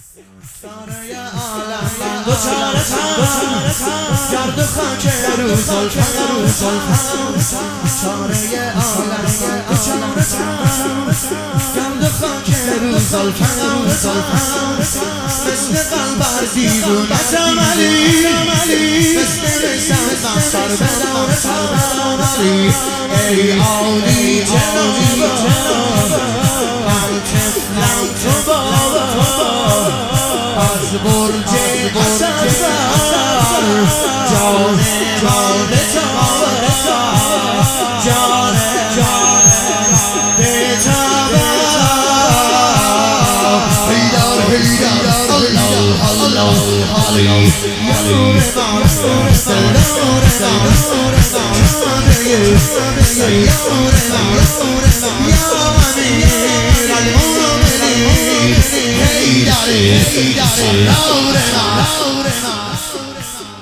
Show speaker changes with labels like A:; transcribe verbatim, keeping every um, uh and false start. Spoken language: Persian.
A: ساره عالم من دو چارتم گرد و خاک رو زلفم ساره عالم من دو چارتم گرد و خاک رو زلفم مثل قلبر دیوونتم علی مثل رسم سر بدارتم علی ای عالی جناب من طفلم تو بابا از برج قصر جان جان جان جان بتابا پیدار پیدار الله الله علی نور ما سرور ما سیار ما یا امیر المؤمنین هیدر هیدر نور ما